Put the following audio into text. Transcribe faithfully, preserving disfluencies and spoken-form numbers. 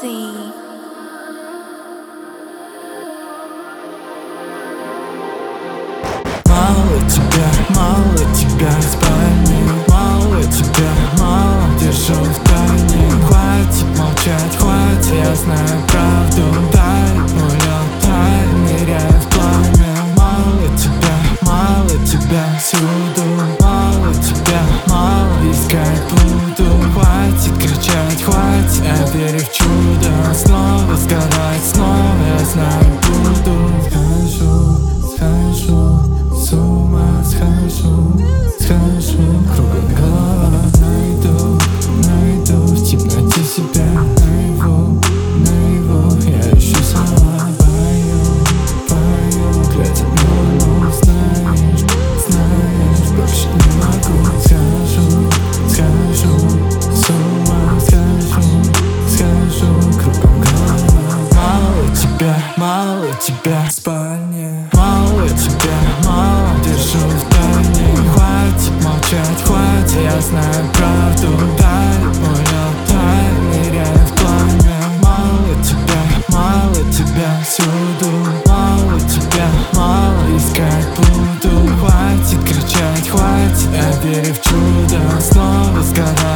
Easy. Мало тебя, мало тебя в спальне, мало тебя, мало держу в тайне. Хватит молчать, хватит, я знаю правду. Дай, улетай, ныряй в пламя. Мало тебя, мало тебя всюду, мало тебя, мало искать буду. Хватит кричать, хватит, я верю в чудо. Снова сказать, снова я знаю буду. Схожу, схожу, с ума схожу, схожу, кругом голова. Найду, найду в темноте себя, наяву, наяву. Я ищу слова, пою, пою, глядя на луну. Знаешь, знаешь, больше не могу. Схожу, схожу, с ума схожу, схожу, кругом голова. Мало тебя, мало тебя в спальне, мало тебя, мало держу в тайне. Хватит молчать, хватит, я знаю правду. Дай, улетай, ныряй в пламя. Мало тебя, мало тебя всюду, мало тебя, мало искать буду. Хватит кричать, хватит, я верю в чудо. Снова сказать.